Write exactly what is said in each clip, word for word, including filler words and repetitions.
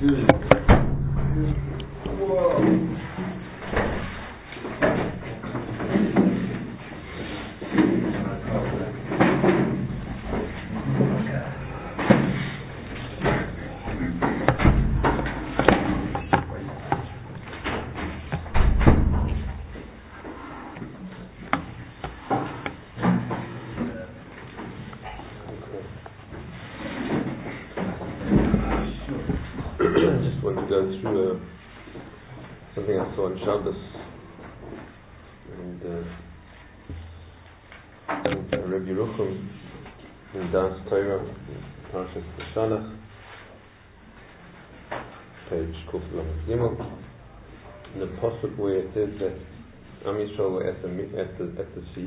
Through uh, something I saw on Shabbos, and uh, Rabbi Yerucham in Das Torah, Parshas Shalach, page Kuf Lamed Gimel, in the pasuk where it says that Am Yisrael were at the at the at the sea,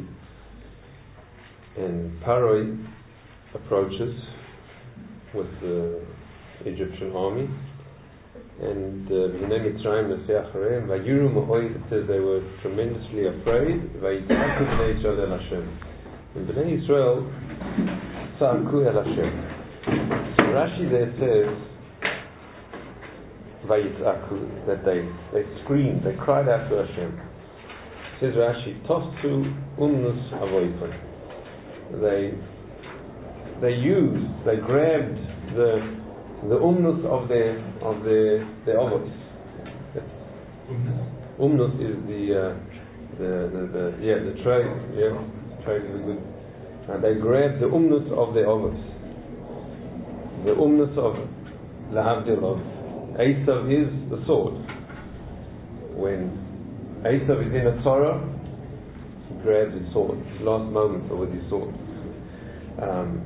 and Paroi approaches with the Egyptian army. And uh, it says they were tremendously afraid. And Bnei Yisrael tza'aku el Hashem. So Rashi there says Vayitz'aku, that they they screamed, they cried out to Hashem. Says Rashi, Tostu umnus avoyton. They they used, they grabbed the the umnus of the of the the ovos. Umnus is the, uh, the the the yeah the tray yeah tray is good. And they grab the umnus of the ovos. The umnus of lahavdil of Esav is the sword. When Esav is in a tzara, he grabs his sword. Last moment with his sword. Um,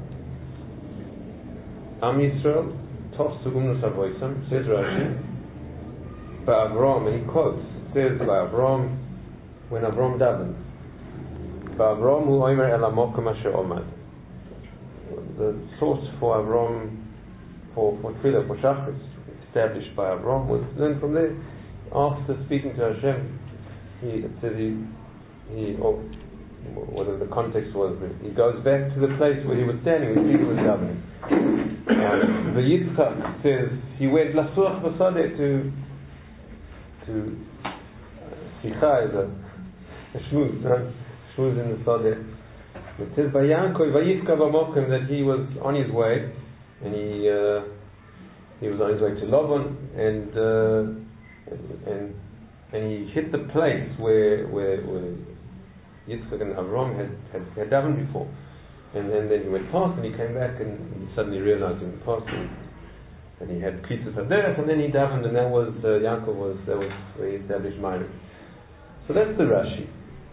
Am Yisrael. Tos to umnus avoisam, says Rashi, by Avram, and he quotes, says by Avram, when Avram davened, by Avram hu omer el hamokum asher omad. The source for Avram, for for Tefillah, for Shachris, established by Avram, was learned from there. After speaking to Hashem, he it says he he or whatever the context was, he goes back to the place where he was standing, where he was davening. Um, the Yitzchak says he went lasuach v'sadeh to to Sicha is a, a shmuz, right? Shmuz in the sadeh. It says by Yankov Vayivka b'mokim that he was on his way, and he uh, he was on his way to Lavan, and uh, and and he hit the place where where, where Yitzchak and Avram had had, had davened before. And, and then he went past and he came back and he suddenly realized he went past and, and he had Kritzas Haderech, and then he davened, and that was uh, Yaakov was that was where he established Ma'ariv. So that's the Rashi.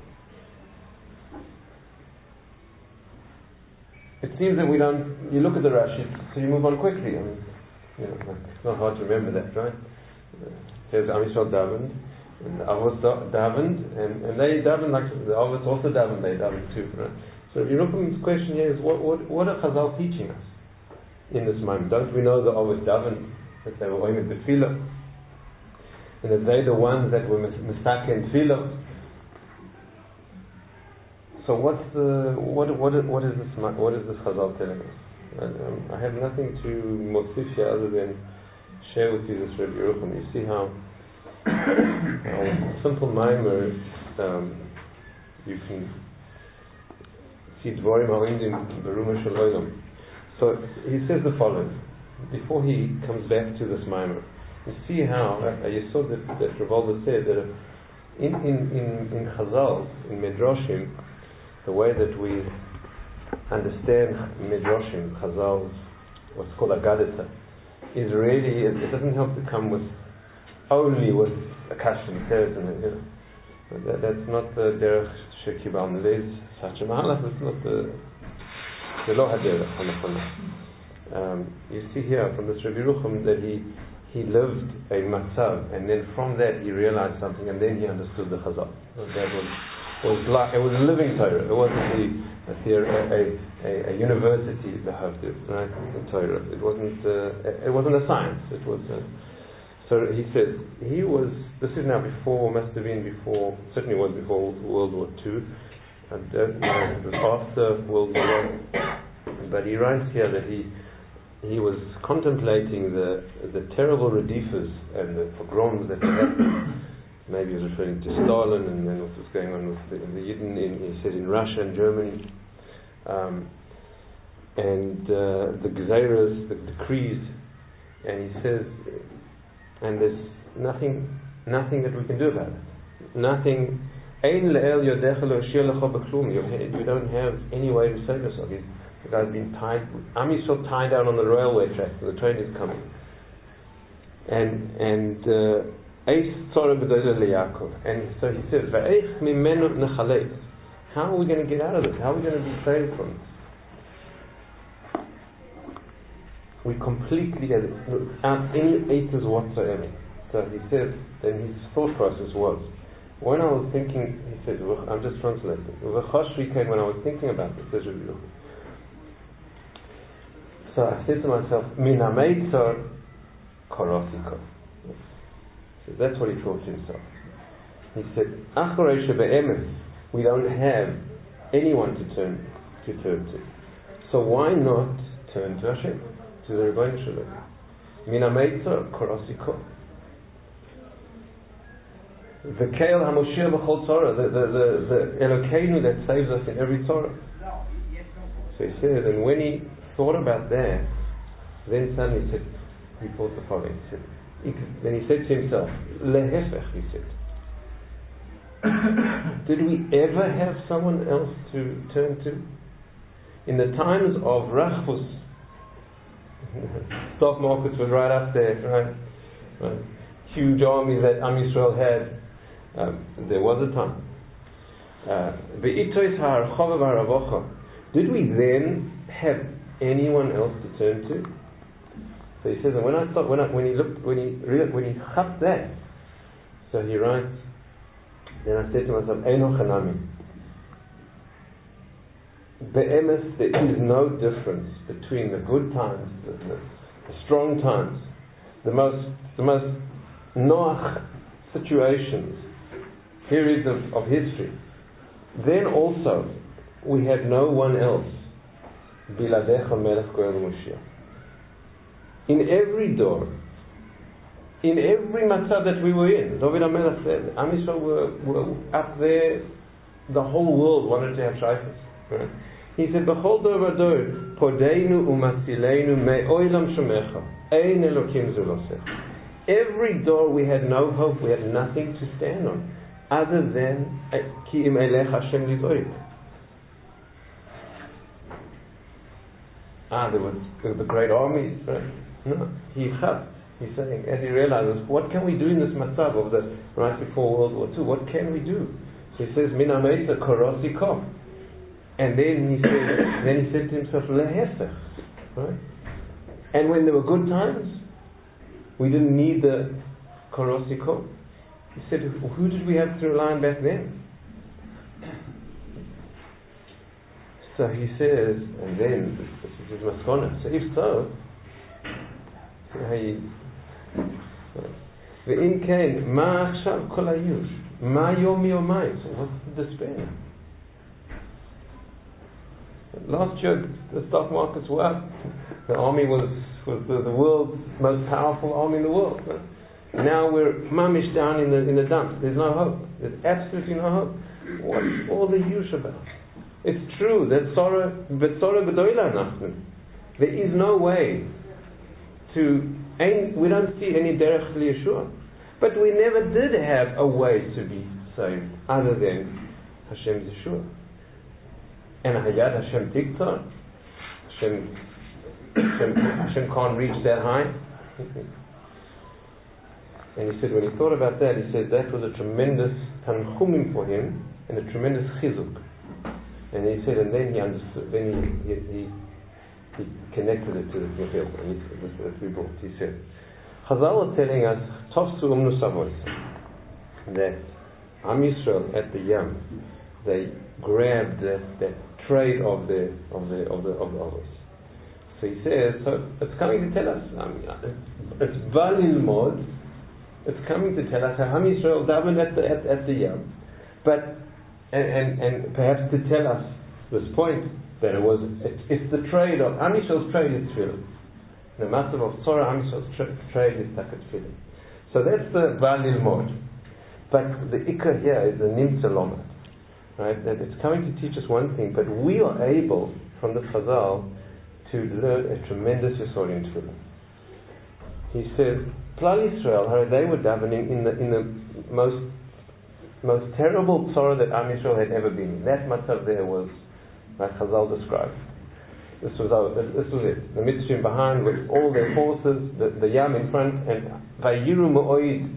It seems that we don't. You look at the Rashi, so you move on quickly. I mean, you know, it's not hard to remember that, right? It says Am Yisrael davened, and the Avos davened, and, and they davened like the Avos also davened. They davened too, right? So Yerucham's question here is, what, what, what are Chazal teaching us in this moment? Don't we know the Avos davened, that they were oimed b'tfilah, and that they're the ones that were mistake in tfilah? So what's the what what what is this what is this Chazal telling us? And, um, I have nothing to mosif here other than share with you this Rabbi Yerucham. You see how, how simple mimer um, you can. See Dvorim Ha'indim Beruma Shel Olam. So he says the following before he comes back to this Maimer. You see how uh, you saw that that Ravalda said that in in in, in Chazal, in Midrashim, the way that we understand Midrashim, Chazal's what's called Agadita, is really it, it doesn't help to come with only with a custom says and you know. That, that's not the derech shekibal neleis such a mahalach. That's not the the lo haderech hanachana. Um You see here from this Rabbi Yerucham that he he lived a matzav, and then from that he realized something, and then he understood the Chazal. That was was like it was a living Torah. It wasn't the, a, theory, a, a, a university the Havdil, right? The Torah. It wasn't uh, it wasn't a science. It was. Uh, So he says he was. This is now before, must have been before. Certainly was before World War Two, and uh, you know, it was after World War One. But he writes here that he he was contemplating the the terrible redifas and the pogroms that had happened. Maybe he was referring to Stalin and then what was going on with the, the Yidden in, he said, in Russia and Germany. Um, and uh, the Gzeiras, the decrees, and he says, and there's nothing nothing that we can do about it. Nothing. You don't have any way to save yourself. The guy's been tied, Am Yisrael tied down on the railway track, so the train is coming. And and uh, and so he says, how are we going to get out of this? How are we going to be saved from this? We completely had it without any aitas whatsoever. So he says, then his thought process was, when I was thinking, he says, I'm just translating. When I was thinking about this, says Rabbi Yochanan. So I said to myself, Min ha'meitzor korosiko. So that's what he thought to himself. He said, Acharei shebe'emes, we don't have anyone to turn to turn to. So why not turn to Hashem, to the Rebbeinu Shalom? Min ha'meitzor korosiko. The Keil HaMoshiach B'chol Torah, the, the, the, the Elokeinu that saves us in every Torah. So he says, and when he thought about that, then suddenly he said, he thought the following. He said, then he said to himself, Lehefech, he said, did we ever have someone else to turn to? In the times of Rachfus, stock markets were right up there, right? right? Huge armies that Am Yisrael had. Um, there was a time. Uh, Did we then have anyone else to turn to? So he says, and when I thought, when I, when he looked, when he re- when he cut that, so he writes. Then I said to myself, Eino Chanami. Be'emes, there is no difference between the good times, the, the, the strong times, the most the most noach situations, periods of, of history. Then also, we had no one else. Biladecha melech goel Moshiach. In every door, in every matzah that we were in, David HaMelech said, Am Yisrael were, were up there, the whole world wanted to have shaykhs. Right? He said, B'chol dor v'dor, podeinu u'matzileinu me'oilam shomecha, ein elokim zulosech. Every door we had no hope, we had nothing to stand on, other than ki im elech Hashem lizoik. Ah, there was the great armies, right? No, he chat. He's saying, as he realizes, what can we do in this matzav of the right before World War Two? What can we do? So he says, Min ha'meitzor korosiko. And then he said, then he said to himself, lehefech. Right? And when there were good times, we didn't need the korosiko. He said, who did we have to rely on back then? So he says, and then this is his maskona. So if so, see how he. ואם כן, מה עכשיו כל האיוש? מה יום יומיים? So what's the despair? Last year, the stock markets were up. The army was, was the, the world's most powerful army in the world. Right? Now we're mamish down in the in the dumps. There's no hope. There's absolutely no hope. What's all the yush about? It's true that Sorah, but Sorah Gedola Nachman. There is no way to. We don't see any derech liyeshua. But we never did have a way to be saved other than Hashem's Yeshua. And Hayad Hashem Tiktar. Hashem, Hashem, Hashem can't reach that high. And he said, when he thought about that, he said that was a tremendous tanchumim for him and a tremendous chizuk. And he said, and then he understood, then he, he, he He connected it to the Mechil, and that we brought. He said, Chazal are telling us, Tofsu umnu savois, that Am Yisrael at the Yam, they grabbed that, that trade of the of the of the of the others. So he says, so it's coming to tell us, um, it's Valil Mod, it's coming to tell us how Am Yisrael davened at the at, at the Yam, but and, and and perhaps to tell us this point. That it was, it's, it's the trade of Am Yisrael's trade is tefillah. The massive of Torah, Am Yisrael's tra- trade is takat tefillah. So that's the Valil Mod. But the Ikka here is the Nimtza Lomad. Right? That it's coming to teach us one thing, but we are able, from the Chazal, to learn a tremendous Yesod in tefillah. He says, Klal Yisrael, they were davening in the in the most most terrible Torah that Am Yisrael had ever been in. That matzav there was, like Chazal described. This was our, this was it. The Mitzrayim behind with all their forces, the, the Yam in front, and Vayiru Mo'oid.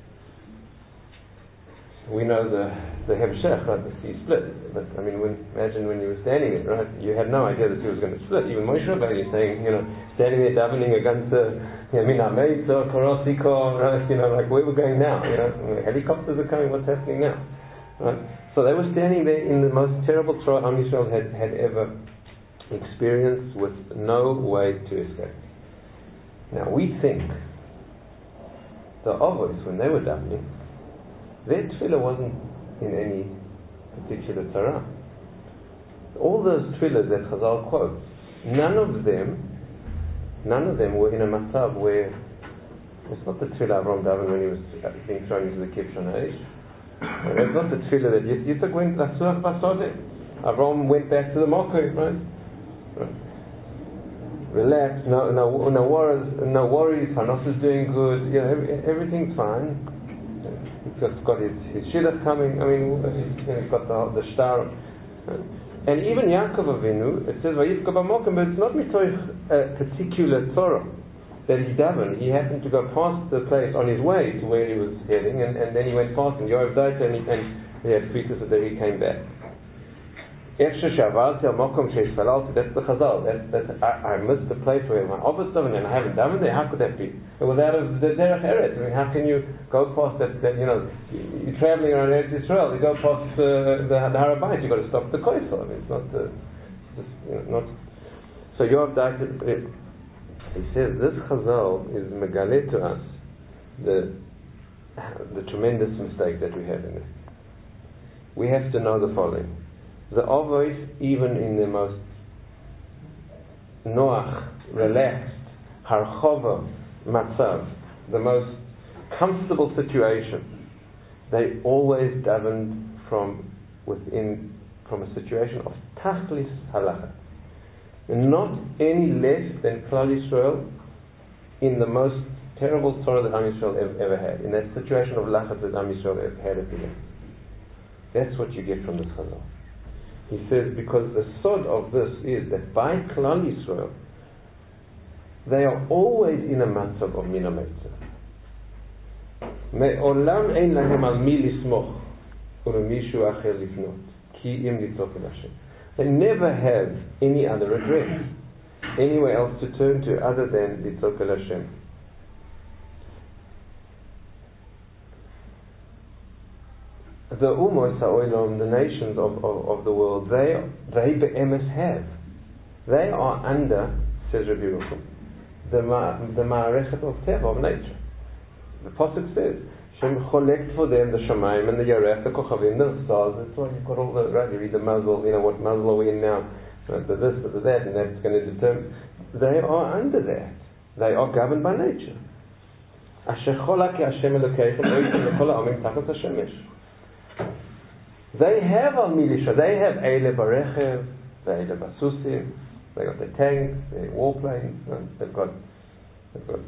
We know the the Hemshech, right? The sea split. But I mean, when, imagine when you were standing there, right? You had no idea that he was going to split. Even Moshe Rabbeinu saying, you know, standing there davening against the Yamina Meitzo, Korosiko, right? You know, like where we're going now. You know, the helicopters are coming. What's happening now? Right? So they were standing there in the most terrible trial Am Yisrael had had ever experienced, with no way to escape. Now we think the Avos, when they were davening, their tefillah wasn't in any particular Torah. All those tefillahs that Chazal quotes, none of them, none of them were in a matzav where it's not the tefillah Avram davened when he was being thrown into the Kibshon Ha'esh. It's not the tefillah that Yitzchak went Lasuach Basodeh. Avram went back to the Mokkah, right? Right. Relax, no, no, no worries, no worries. Hanos is doing good. You know, every, everything's fine. He's got, got his, his shidduch coming. I mean, he's, he's got the, the shtar. And even Yaakov Avinu, it says Vayivka b'mokim, but it's not mitoich a particular Torah that he davened. He happened to go past the place on his way to where he was heading, and, and then he went past and Yoav Daita, and he, and he had fetus that he came back. That's the Chazal. That's, that's, I, I missed the place where my office davened and I haven't davened there. How could that be? It was out of the Derech Eretz. I mean, how can you go past that? that you know, you're traveling around Eretz Yisrael. You go past uh, the, the Harabayit. You've got to stop the Koisel. I mean, it's not the. Just, you know, not. So Yoav Daita, he says this Chazal is megale to us the the tremendous mistake that we have in it. We have to know the following. The Avos, even in the most noach, relaxed, harchova, matzav, the most comfortable situation, they always davened from within, from a situation of tachlis halacha. Not any less than Klal Yisrael in the most terrible Torah that Am Yisrael ever, ever had, in that situation of lachat that Am Yisrael had at the end. That's what you get from this Chazal. He says, because the sod of this is that by Klal Yisrael, they are always in a matzav of mina meitza. Me'olam ein lahem al mi lismoch u'lemishu acher lifnot ki im litzok el Hashem. They never have any other address, anywhere else to turn to other than litzok el Hashem. The Umos HaOlam, the nations of, of, of the world, they they be'emes have. They are under, says Rabbi Yerucham, the ma, the ma'arechet of teva, of nature. The Pasuk says, Shem cholekt for them the Shamayim and the Yarech, the Kochavim, the stars. That's why you've got all the, right, you read the Mazel, you know, what Mazel are we in now, right, the this, the that, and that's going to determine. They are under that. They are governed by nature. Asher chola ki Hashem Elokeichem, oitim lekol ha'omim tachas hashemesh. They have al milisha, they have Eile Barechev, Eile Basusim, they got their tanks, their warplanes, and they've got, they've got.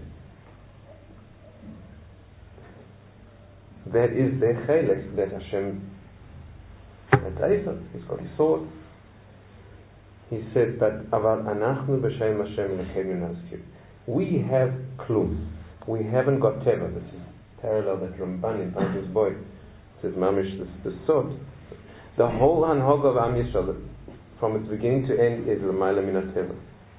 That is their chelek that Hashem had Eisa, he's got his sword. He said, but Aval Anachnu B'Shem Hashem Elokeinu Nazkir. We have klum. We haven't got teva. This is parallel that Ramban in Parshas Boy says mamish the, the sword. The whole hanhog of Am Yisrael, from its beginning to end, is l'mayla min hateva.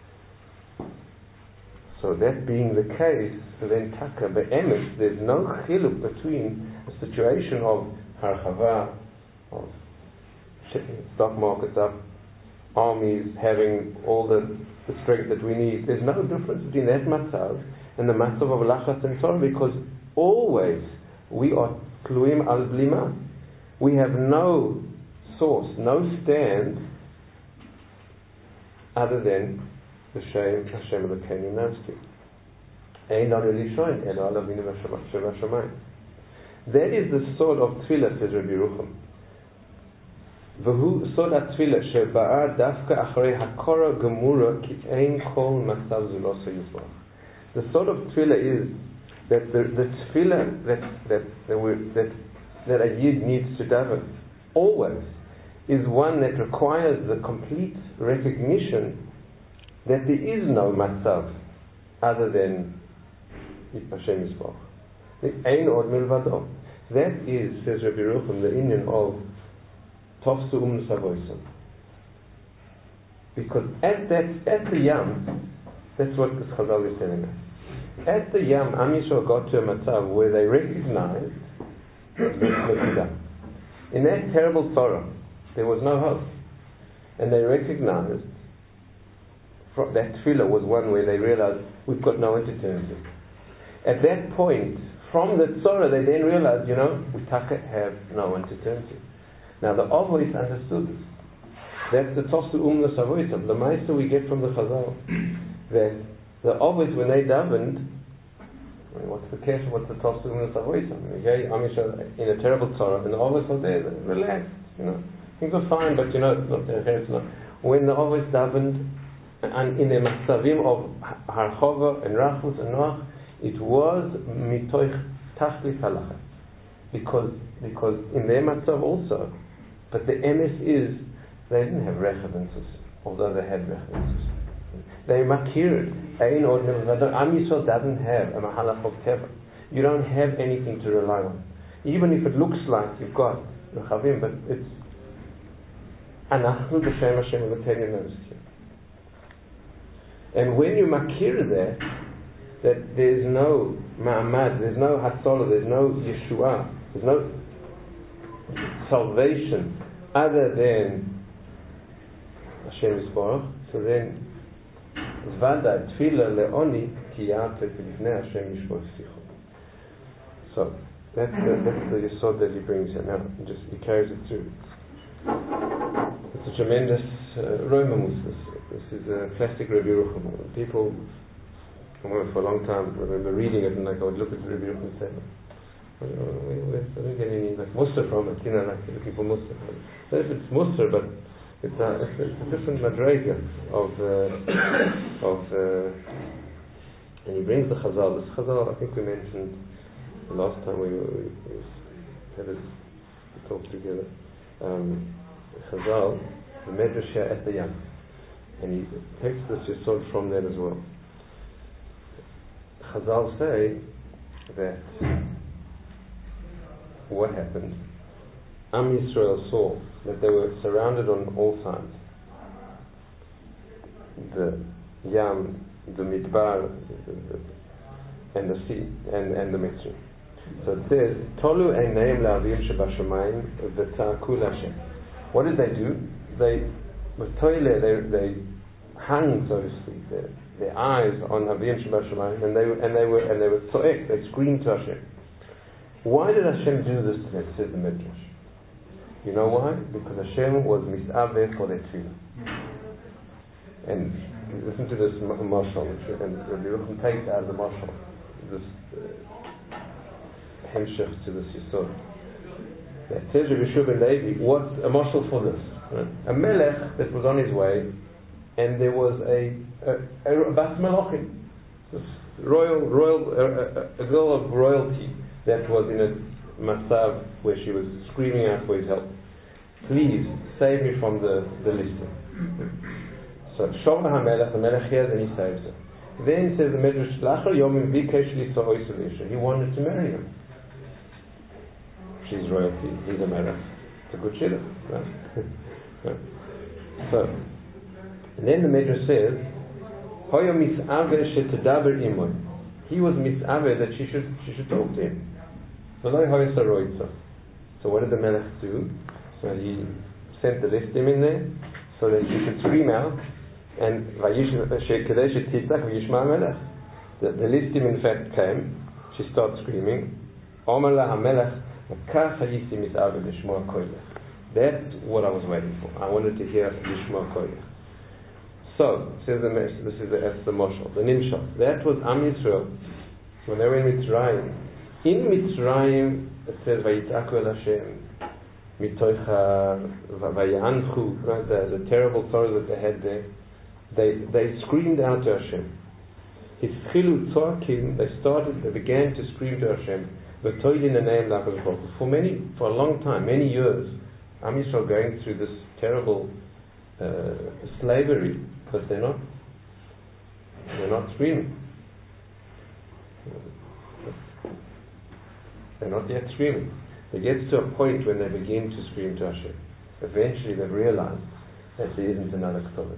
So that being the case, then taka be'emes, there's no chiluk between a situation of harchava, of stock markets up, armies having all the, the strength that we need. There's no difference between that matzav and the matzav of lachas and Torah, because always we are kluim al blima. We have no source, no stand other than L'shem Hashem Elokeinu Navski. Ein Ar Elishoin Elo Al Avinu V'Shamayim. That is the sort of tefillah, says Rabbi Yerucham. V'hu sod ha-tefillah sheba'a dafka acharei hakora gemura ki ein kol matzav zuloso yisbach. The sort of tefillah is that the, the tefillah that that that, we, that that a yid needs to daven always is one that requires the complete recognition that there is no matzav other than Hashem Yisbach. Ein od milvado. That is, says Rabbi Yerucham, the inyan of Tofsu Umnus Avoisam. Because at that, at the Yam, that's what the Chazal is telling us. At the Yam, Am Yisrael got to a matzav where they recognized Mekidah. In that terrible sorrow, there was no hope. And they recognized that tefillah was one where they realized we've got no eternity. At that point, from the tzorah, they then realized, you know, we taka have no one to turn to. Now the Avos understood this. That's the Tosu Umnus Avoitam. The Meister we get from the Chazal. That the Avos, when they davened, I mean, what's the kesher, what's the Tosu Umnus Avoitam? Okay, in a terrible tzorah, and the Avos are there, relaxed, you know. Things are fine, but you know, it's not, it's not. When the Avos davened, and in the Masavim of Harchova and Rachus and Noach, it was mitoich tachlis halacha, because because in their matzav also, but the M S is they didn't have rechav and sus, although they had rechav and sus. They makirid. Ein od milvado. Am Yisrael doesn't have a mahalach of teva. You don't have anything to rely on, even if it looks like you've got rechavim, but it's anachnu b'shem Hashem Elokeinu Navski. And when you makir there, that there's no ma'amad, there's no hatzolah, there's no yeshua, there's no salvation other than Hashem Yisborach. So then, Zvada tefillah le'oni ki ya'ateh b'lifnei Hashem Yishborach sicho. So that's the, that's the yesod that he brings here. Now, he just he carries it through. It's a tremendous uh, romamus. This, this is a classic Rabbi Yerucham. People. I remember for a long time, I remember reading it and like I would look at the review and say, I don't get any like muster from it, you know, like looking for muster. So if it's muster, but it's a, it's a, it's a different madrega of, uh, of uh, and he brings the Chazal. This Chazal, I think we mentioned the last time we, we, we had a talk together. Um, Chazal, the Medrash at the Yam. And he takes this yesod from that as well. Chazal say that what happened, Am Yisrael saw that they were surrounded on all sides. The Yam, the Midbar, the, the, and the sea, and, and the Mitzrayim. So it says, Tolu eineim la'avim shebashamayim v'tza'aku l'Hashem. What did they do? They, with toile, they, they hung, so to speak, their, their eyes on Avim Shebashamayim, and they and they were and they were tzoek, they screamed to Hashem. Why did Hashem do this to them? Says the Midrash. You know why? Because Hashem was misaveh for their tefillah. And listen to this marshal, and Rabbi Yerucham takes out of the marshal this hemshech to this yisod. That says Rabbi Yehoshua ben Levi, what's a marshal for this? Right? A melech that was on his way, and there was a a, a bas malachim, this royal royal a, a girl of royalty that was in a matzav where she was screaming out for his help. Please save me from the the listing. So Shom HaMelech, the Melech hears and he saves her. Then says the Medrash, Lachar Yomim Bikesh Liso Oisel Isha. He wanted to marry her. She's royalty. He's a Melech. It's a good shidduch, right? So, and then the Medrash says, Hoyo Mis'ave Shetedaber Imoy. He was Mis'ave that she should she should talk to him. V'loi Hoyo Saroitza. So what did the Melech do? So he sent the listim in there so that she could scream out. And the, the listim in fact came. She started screaming. That's what I was waiting for. I wanted to hear Yishma Koyach. So, says the this is the that's the Moshel, the Nimshal. That was Am Yisrael when they were in Mitzrayim. In Mitzrayim, it says Vayitzaku El Hashem Mitoicha Vayanchu, right? The, the terrible sorrow that they had there. They they screamed out to Hashem. Hitchilu Tzorkim, they started, they began to scream to Hashem. V'toilin Anayim L'Akadosh Baruch Hu. For many, for a long time, many years, Am Yisrael going through this terrible uh, slavery, but they're not, they're not screaming. They're not yet screaming. It gets to a point when they begin to scream to Hashem. Eventually they've realized that there isn't another Ketubah.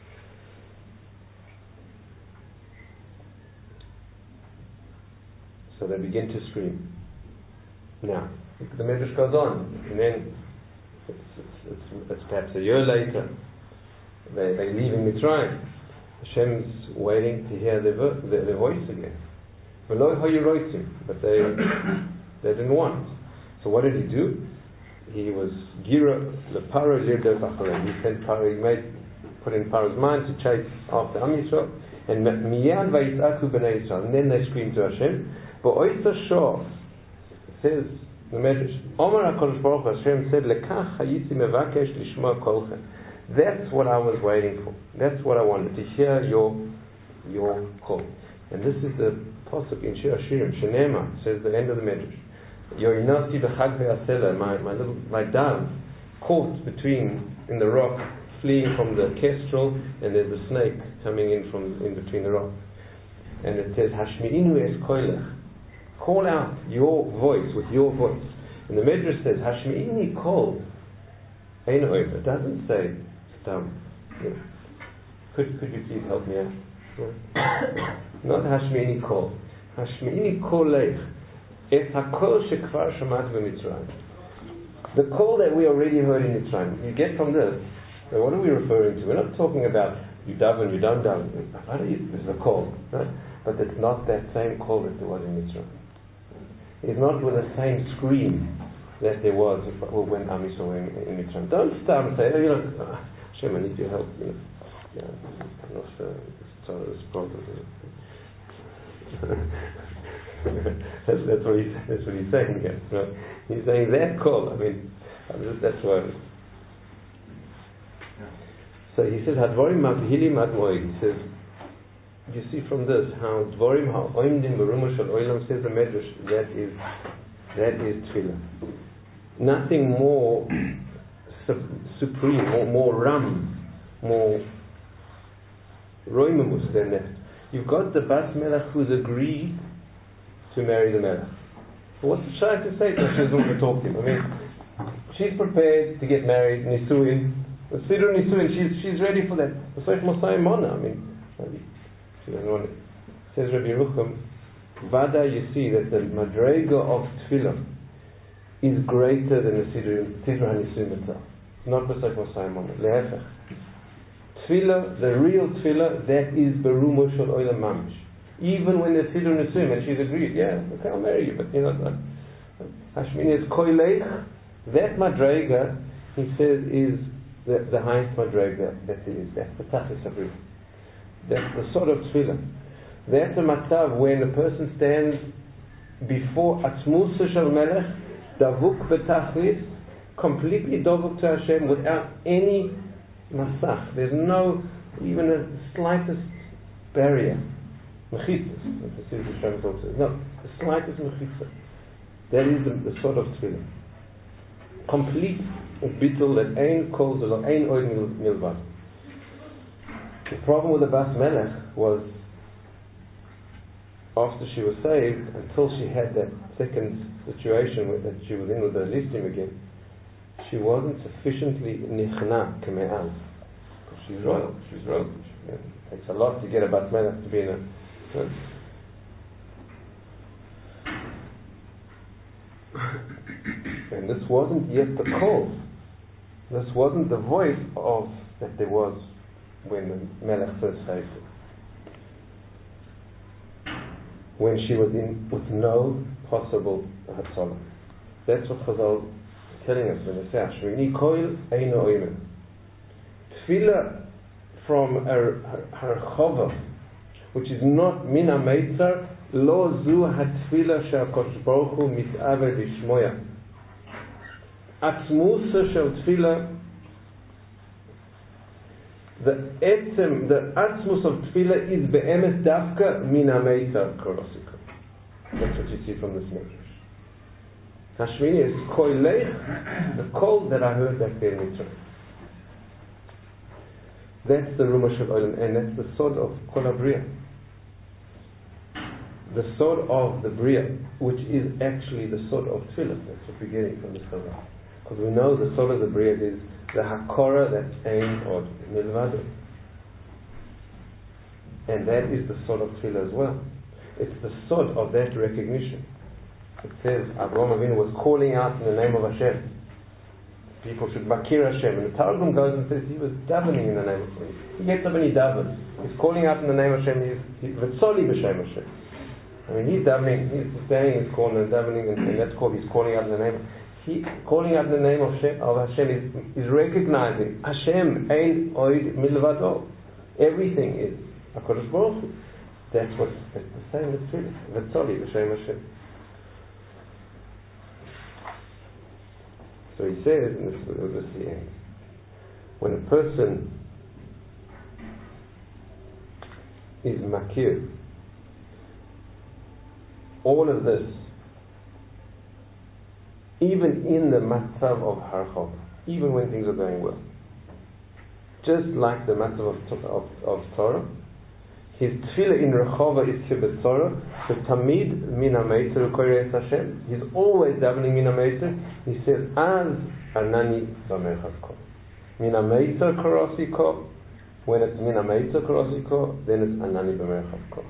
So they begin to scream. Now, the Medrash goes on, and then it's, it's, it's, it's perhaps a year later, they, they're leaving Mitzrayim. Hashem's waiting to hear their, vo- their, their voice again. But they they didn't want. So what did he do? He was gira the Paro Lirdo Bacharem. He sent Paro, he made put in Paro's mind to chase after Am Yisrael, and Miyan Vayitzaku B'nai Yisrael, and then they screamed to Hashem. But Oitza Shor, it says the Medrash, Omar HaKadosh Baruch Hu, Hashem said, Lekach hayiti mevakesh lishma kolchem. That's what I was waiting for. That's what I wanted, to hear your your call. And this is the pasuk in Shir Hashirim, Shenema, says the end of the Medrash. Yoinati b'chag ve'asela, my my little my dove caught between in the rock, fleeing from the kestrel, and there's a snake coming in from in between the rock. And it says Hashmi'inu es koilech. Call out your voice with your voice. And the Medrash says Hashmi'ini kol ein oiv. It doesn't say stam. Could could you please help me out? Not Hashmi'ini kol. Hashmi'ini kol leich. Es hakol shekvar shamat v'mitzrayim. The call that we already heard in Mitzrayim. You get from this. Now what are we referring to? We're not talking about you daven, you don't daven. This is a call, right? But it's not that same call that there was in Mitzrayim. It's not with the same scream that there was when Am Yisrael were in, in Mitzrayim. Don't start and say, oh, you know, oh, Hashem, I need your help. You know, yeah, I'm not uh, sorry, this problem. that's, that's what he's that's what he's saying here. Right? He's saying that call. I mean, that's what. So he says, Hadvarim Mavhilim Ad Moed. He says, you see from this how Dvarim Ha'oimdim Berumo Shel Olam, says the Medrash, that is that is Tefillah. Nothing more su- supreme, more, more ram, more roimamus than that. You've got the Bas Melech who's agreed to marry the Melech. So what's the Shai to say to her? She's going to talk to him. I mean, she's prepared to get married, Nisuin. The Siddur Nisuin, she's she's ready for that. I mean, she doesn't want it. Says Rabbi Yerucham, Vada, you see that the Madrega of Tefillah is greater than the Siddur HaNisuin itself. Not B'Sech Mosai Mona. Lehefech. Tefillah, the real Tefillah, that is Berumo Shel Olam Mamish. Even when the Siddur Nisuin, and she's agreed, yeah, okay, I'll marry you, but you know, Hashmini is Koilech. That Madrega, he says, is The, the highest madrega that there is. That's the tachlis of Ruth. That's the sort of tefillah. That's a matzav when a person stands before Atzmus Shel Melech, davuk betachlis, completely davuk to Hashem without any masach. There's no, even a slightest barrier. Mechitzas. No, the slightest mechitzah. That is the, the sort of tefillah. Complete bittul that ein kol zelo ein oid milvad. The problem with the Bas Melech was, after she was saved, until she had that second situation with, that she was in with the listim again, she wasn't sufficiently nichna k'me'al. She's royal. She's royal. She, you know, it takes a lot to get a Bas Melech to be in a. You know, and this wasn't yet the call. This wasn't the voice of that there was when the Melech first saved her. When she was in with no possible Hatzalah. That's what Chazal is telling us when they say Ashrini Koil Eino Oimen. Tefillah from her chova, which is not min ha-meitzar, lo zu ha-tfila she'HaKadosh Baruch Hu mit'aver lishmoya. Atzmusa shel tfila, the etzem, the atzmus of tfila is be'emes dafka min ha-meitzar korosika. That's what you see from this medrash. Hashmini is koilech, the call that I heard that there in Mitzrayim. That's the Rumash of Olam, and that's the sword of Kol HaBriya. The sword of the Briya, which is actually the sword of Tefillah. That's what we're getting from the Torah. Because we know the sword of the Briya is the Hakora that's aimed od milvado. And that is the sword of Tefillah as well. It's the sword of that recognition. It says Avraham Avinu was calling out in the name of Hashem. People should makir Hashem. And the Targum goes and says he was davening in the name of Hashem. He gets up and he davens. He's calling out in the name of Hashem. He's v'tzoli b'shem Hashem. I mean, he's davening. He's standing in his corner and davening, and, and that's called he's calling out in the name. He calling out in the name of Hashem, of Hashem is, is recognizing Hashem ein oid milvado. Everything is HaKadosh Baruch Hu. That's what that's the same as Tefillah. V'tzoli b'shem Hashem. So he says, and this, this is the end, when a person is makir, all of this, even in the matzav of harchov, even when things are going well, just like the matzav of, of, of Torah, his tefillah in rechova is kibetzorah, so tamid min ha-meitzar koyres Hashem. He's always davening min ha-meitzar. He says, Az anani b'merchav ko. Min ha-meitzar korosi ko. When it's min ha-meitzar korosi ko, then it's anani b'merchav ko.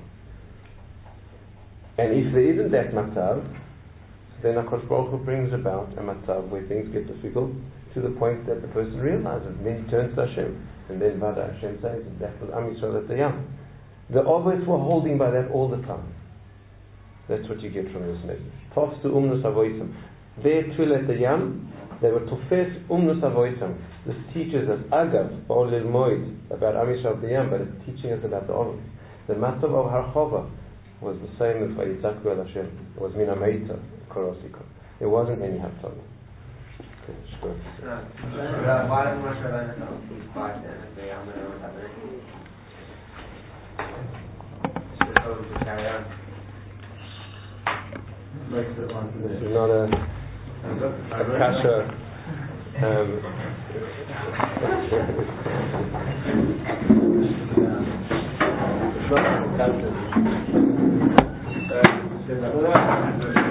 And if there isn't that matzav, then HaKadosh Baruch Hu brings about a matzav where things get difficult to the point that the person realizes, then he turns to Hashem, and then Vada Hashem says, that was Am Yisrael at the Yam. The Ovis were holding by that all the time. That's what you get from this message. Tofsu umnus avoisam. Their tefillah at the Yam, they were tofes umnus avoisam. This teaches us agav ba'olil moed about Am Yisrael at the Yam, but it's teaching us about the Ovis. The matzav of Harchova was the same as Vayitzaku el Hashem. It was min ha-meitzar korosiko. It wasn't any haftarah. Okay, sure. Why does Moshe Rabbeinu speak quiet at the Yam and all that? To carry on. This is not a, a kasha. Um, it's not a kasha. Uh,